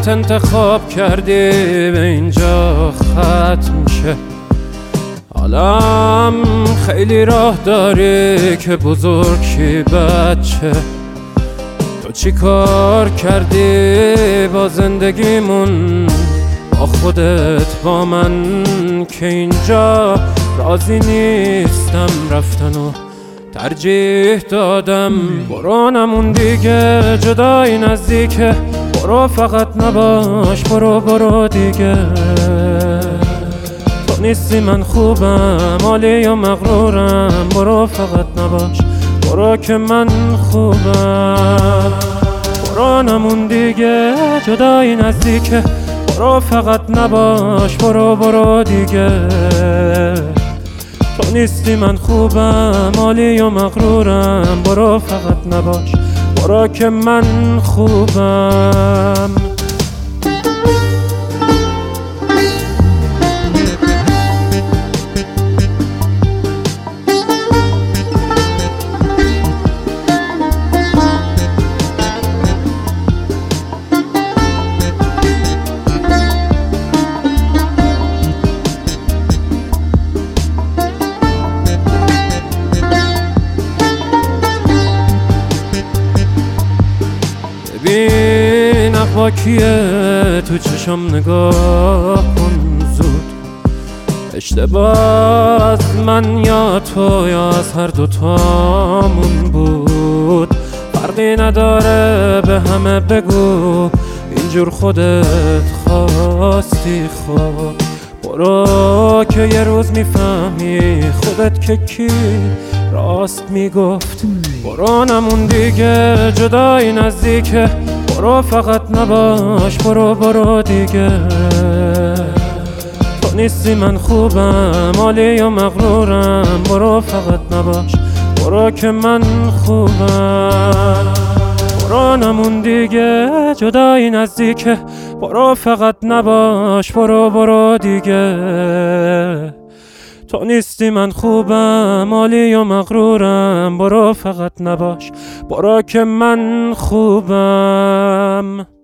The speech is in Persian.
خودت انتخاب کردی به اینجا ختم شه. حالم خیلی راه داری که بزرگ شی بچه. تو چی کار کردی با زندگیمون، با خودت با من، که اینجا راضی نیستم رفتن و ترجیح دادم. برو نمون دیگه جدایی نزدیکه، برو فقط نباش، برو دیگه. تو نیستی من خوبم، عالی و مغرورم، برو فقط نباش، برو که من خوبم. برو نمون دیگه جدایی نزدیکه، برو فقط نباش، برو دیگه. تو نیستی من خوبم، عالی و مغرورم، برو فقط نباش، برو که من خوبم. ببین اقواکیه تو چشم نگاه کن زود. اشتباه از من یا تو یا از هر دوتامون بود، فرقی نداره به همه بگو اینجور خودت خواستی. خب برو که یه روز میفهمی خودت که کی راست میگفت. برو نمون دیگه جدایی نزدیکه، برو فقط نباش، برو دیگه. تو نیستی من خوبم، عالی و مغرورم، برو فقط نباش، برو که من خوبم. برو نمون دیگه جدایی نزدیکه، برو فقط نباش، برو دیگه. تو نیستی من خوبم، عالی و مغرورم، برو فقط نباش، برو که من خوبم.